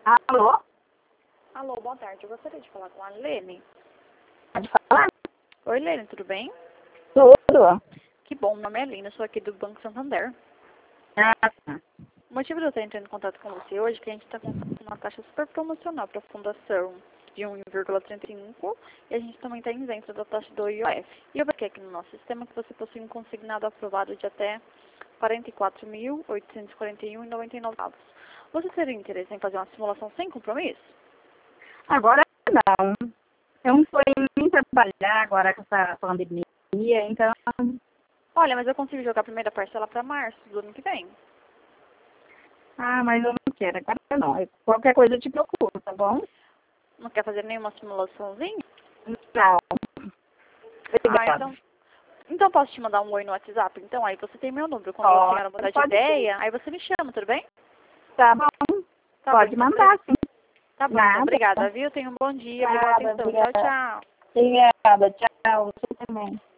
Alô? Alô, boa tarde. Eu gostaria de falar com a Lene. Pode falar? Oi, Lene, tudo bem? Tudo. Que bom, meu nome é Lina, sou aqui do Banco Santander. Ah, tá. O motivo de eu estar entrando em contato com você hoje é que a gente está com uma taxa super promocional para a fundação de 1,35 e a gente também está isento da taxa do IOF. E eu verifiquei aqui no nosso sistema que você possui um consignado aprovado de até R$ 44.841,99. Você teria interesse em fazer uma simulação sem compromisso? Agora não. Eu não estou nem trabalhar agora com essa pandemia, então... Olha, mas eu consigo jogar a primeira parcela para março do ano que vem. Ah, mas eu não quero. Agora não. Qualquer coisa eu te procuro, tá bom? Não quer fazer nenhuma simulaçãozinha? Não. Ah, Obrigada. então posso te mandar um oi no WhatsApp? Então, aí você tem meu número. Quando você chegar a mudar de Pode ideia, aí você me chama, tudo bem? Tá bom. Tá Pode bom, então. mandar, sim. Tá bom, então. Nada. Obrigada, viu? Tenha um bom dia. Obrigada pela atenção. Tchau, Obrigada. tchau. Obrigada. Tchau. Você também.